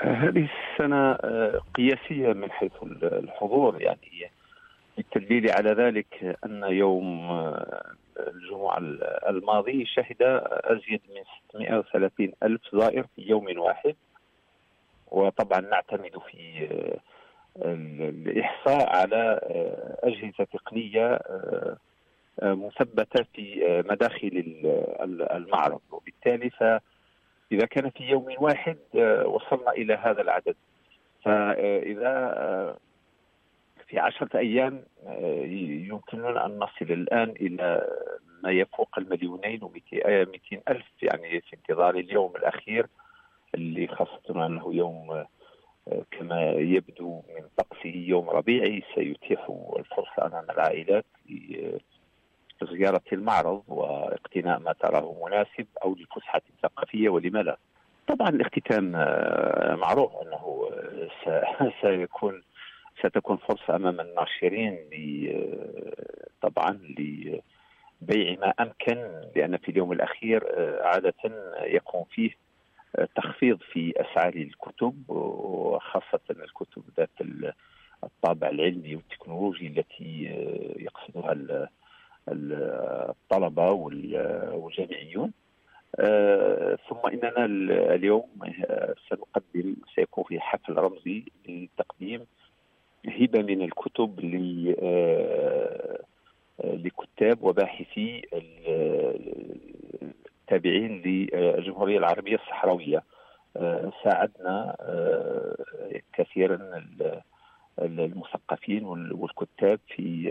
هذه السنة قياسية من حيث الحضور، يعني بالتدليل على ذلك أن يوم الجمعة الماضي شهد أزيد من 630 ألف زائر في يوم واحد. وطبعا نعتمد في الإحصاء على أجهزة تقنية مثبتة في مداخل المعرض، وبالتالي فإذا كان في يوم واحد وصلنا إلى هذا العدد، فإذا في 10 أيام يمكننا أن نصل الآن إلى ما يفوق 1,200,000 ألف، يعني في انتظار اليوم الأخير اللي خاصة أنه يوم كما يبدو من طقسه يوم ربيعي سيتيح الفرصة أمام العائلات لزيارة المعرض واقتناء ما تراه مناسب أو لفسحة ثقافية، ولما لا. طبعا الاختتام معروف أنه ستكون فرصة أمام الناشرين طبعا لبيع ما أمكن، لأن في اليوم الأخير عادة يكون فيه تخفيض في أسعار الكتب، وخاصة الكتب ذات الطابع العلمي والتكنولوجي التي يقصدها الطلبة والجامعيون. ثم إننا اليوم سيكون في حفل رمزي لتقديم هبة من الكتب لكتاب وباحثي التابعين للجمهورية العربية الصحراوية. ساعدنا كثيرا المثقفين والكتاب في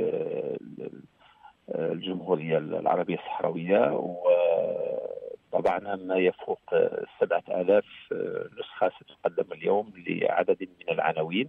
الجمهورية العربية الصحراوية، وطبعا ما يفوق 7,000 نسخة ستقدم اليوم لعدد من العناوين،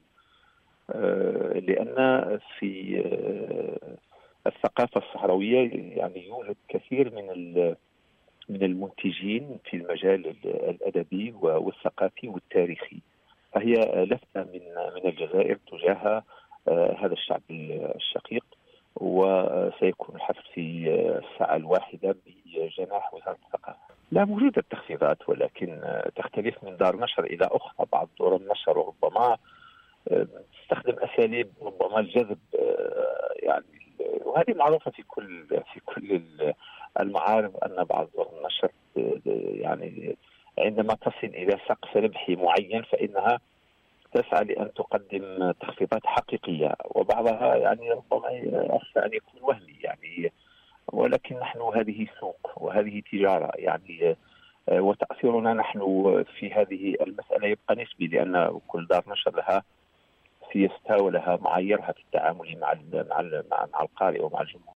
لأن في الثقافة الصحراوية يعني يوجد كثير من المنتجين في المجال الأدبي والثقافي والتاريخي، فهي لفتة من الجزائر تجاه هذا الشعب الشقيق. وسيكون الحفل في الساعة 1 بجناح وزارة الثقافة. لا، موجودة التخفيضات، ولكن تختلف من دار نشر إلى أخرى. بعض دور النشر ربما تستخدم أساليب ربما الجذب، يعني وهذه معروفة في كل المعارض، أن بعض دور النشر يعني عندما تصل إلى سقف ربحي معين فإنها تسعى لأن تقدم تخفيضات حقيقية، وبعضها يعني ربما أخشى أن يكون وهمي يعني. ولكن نحن هذه سوق وهذه تجارة يعني، وتأثيرنا نحن في هذه المسألة يبقى نسبي، لأن كل دار نشر لها سياستها ولها معاييرها في التعامل مع القارئ ومع الجمهور.